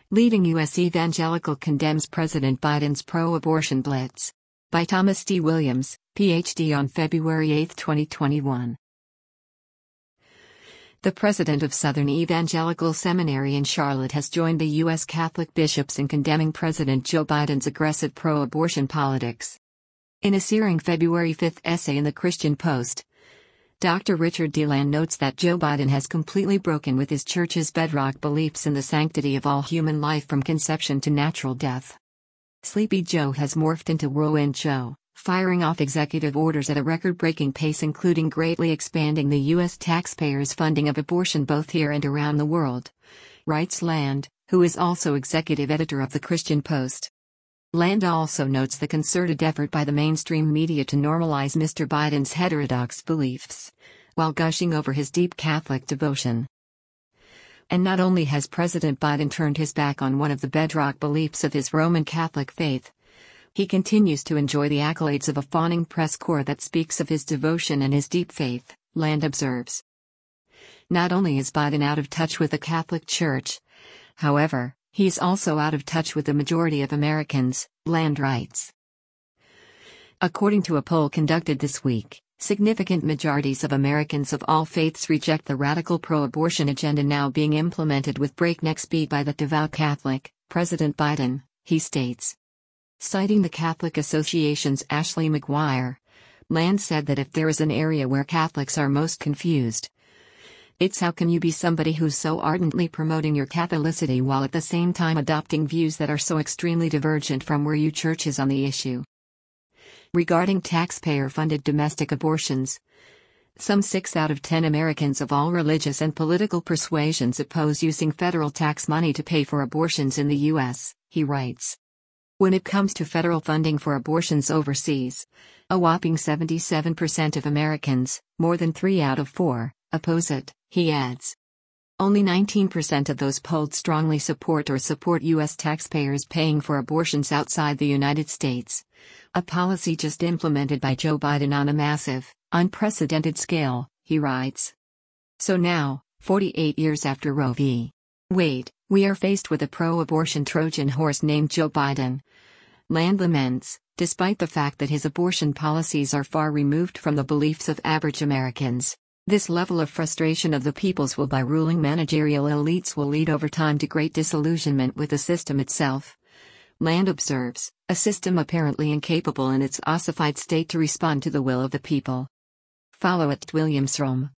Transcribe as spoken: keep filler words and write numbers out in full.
Leading U S evangelical condemns President Biden's pro-abortion blitz. By Thomas D. Williams, P H D on February eighth, twenty twenty-one. The president of Southern Evangelical Seminary in Charlotte has joined the U S Catholic bishops in condemning President Joe Biden's aggressive pro-abortion politics. In a searing February fifth essay in the Christian Post, Doctor Richard DeLand notes that Joe Biden has completely broken with his church's bedrock beliefs in the sanctity of all human life from conception to natural death. Sleepy Joe has morphed into Whirlwind Joe, firing off executive orders at a record-breaking pace, including greatly expanding the U S taxpayers' funding of abortion both here and around the world, writes Land, who is also executive editor of the Christian Post. Land also notes the concerted effort by the mainstream media to normalize Mister Biden's heterodox beliefs, while gushing over his deep Catholic devotion. And not only has President Biden turned his back on one of the bedrock beliefs of his Roman Catholic faith, he continues to enjoy the accolades of a fawning press corps that speaks of his devotion and his deep faith, Land observes. Not only is Biden out of touch with the Catholic Church, however, he's also out of touch with the majority of Americans, Land writes. According to a poll conducted this week, significant majorities of Americans of all faiths reject the radical pro-abortion agenda now being implemented with breakneck speed by the devout Catholic, President Biden, he states. Citing the Catholic Association's Ashley McGuire, Land said that if there is an area where Catholics are most confused, it's how can you be somebody who's so ardently promoting your Catholicity while at the same time adopting views that are so extremely divergent from where your church is on the issue. Regarding taxpayer-funded domestic abortions, some six out of ten Americans of all religious and political persuasions oppose using federal tax money to pay for abortions in the U S, he writes. When it comes to federal funding for abortions overseas, a whopping seventy-seven percent of Americans, more than three out of four, oppose it, he adds. Only nineteen percent of those polled strongly support or support U S taxpayers paying for abortions outside the United States, a policy just implemented by Joe Biden on a massive, unprecedented scale, he writes. So now, forty-eight years after Roe v. Wade, we are faced with a pro-abortion Trojan horse named Joe Biden. Land laments, despite the fact that his abortion policies are far removed from the beliefs of average Americans. This level of frustration of the people's will by ruling managerial elites will lead over time to great disillusionment with the system itself. Land observes, a system apparently incapable in its ossified state to respond to the will of the people. Follow at Williams Rome.